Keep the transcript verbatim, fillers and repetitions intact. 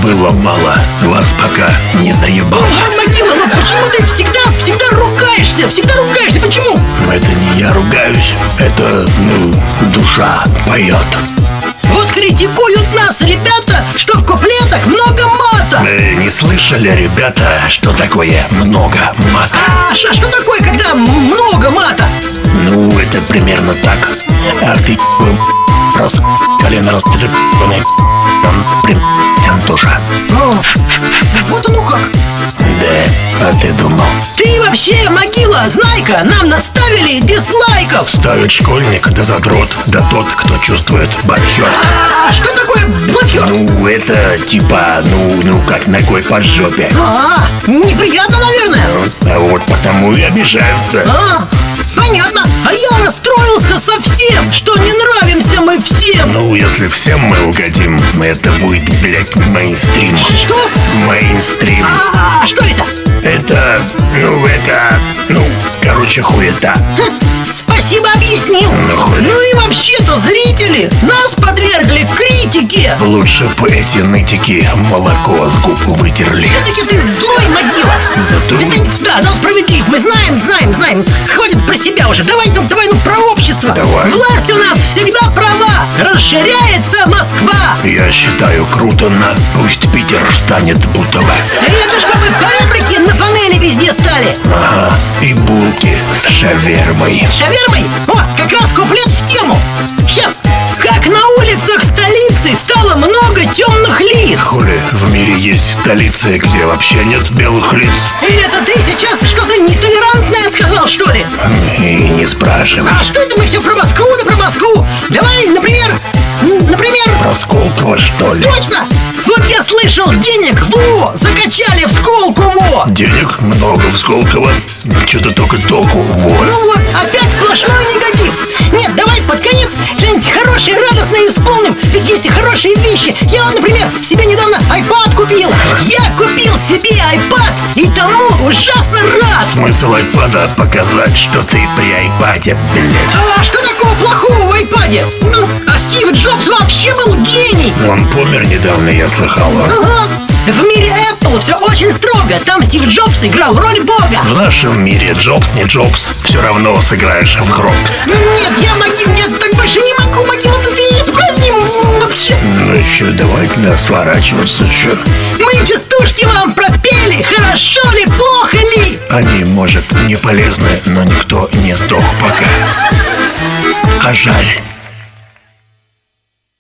было мало, вас пока не заебало. Ой, Могила, ну почему ты всегда, всегда ругаешься? Всегда ругаешься, почему? Это не я ругаюсь, это, ну, душа поет. Вот критикуют нас ребята, что в куплетах много мата. Вы не слышали, ребята, что такое много мата? А ш- что такое, когда м- много мата? Ну, это примерно так. Ах ты, просто колено растрепанное, он прям тоже. О, вот оно как. Да, а ты думал? Ты вообще, Могила, знай-ка, нам наставили дизлайков. Ставит школьник, да задрот, да тот, кто чувствует бадхёрт. А что такое бадхёрт? Ну, это типа, ну, ну, как ногой по жопе. А, неприятно, наверное. А вот потому и обижаются. А, понятно. А я расстроился совсем, что не нравимся мы всем. Ну, если всем мы угодим, это будет, блядь, мейнстрим. Что? Мейнстрим. А, что это? Это, ну, это, ну, короче, хуета. Хм, Спасибо, объяснил. Ну, хули. Ну и вообще-то зрители нас подвергли критике. Лучше бы эти нытики молоко с губ вытерли. Все-таки ты злой, Могила. Зато... Ты, ты, да, но справедлив. Мы знаем, знаем, знаем. Хватит про себя уже. Давай, ну, давай, ну, про общество. Давай. Власть у нас всегда права. Расширяется Москва. Я считаю, круто на пусть Питер станет Бутово. Это чтобы поребрики на панели везде стали. Ага, и булки с шавермой. С шавермой? О, как раз куплет в тему. Сейчас. Как на улицах столицы стало много темных лиц. Хули, в мире есть столицы, где вообще нет белых лиц. И это ты сейчас что-то нетолерантное сказал, что ли? И не спрашивай. А что это мы все про Москву да про Москву? Давай, например, м, например... Про Сколково, что ли? Точно! Вот я слышал, денег во закачали в Сколково. Денег много в Сколково. Что-то только толку. Вот. Ну вот, опять сплошной негатив. Нет, давай под конец что-нибудь хорошее, радостное исполним. Ведь есть и хорошие вещи. Я вот, например, себе недавно iPad купил. Я купил себе iPad и тому ужасно рад. Смысл айпада показать, что ты при айпаде, блядь. А что такого плохого в iPad? Ну, а Стив Джобс вообще был гений. Он помер недавно, я слыхал. Ага. В мире Apple все очень строго. Там Стив Джобс играл роль бога. В нашем мире Джобс не Джобс, все равно сыграешь в гробс. Нет, я могил, нет, так больше не могу, Могила, ты неисправим вообще. Ну чё, давай тогда сворачиваться, чё? Мы частушки вам пропели, хорошо ли, плохо ли? Они, может, не полезны, но никто не сдох пока. А жаль.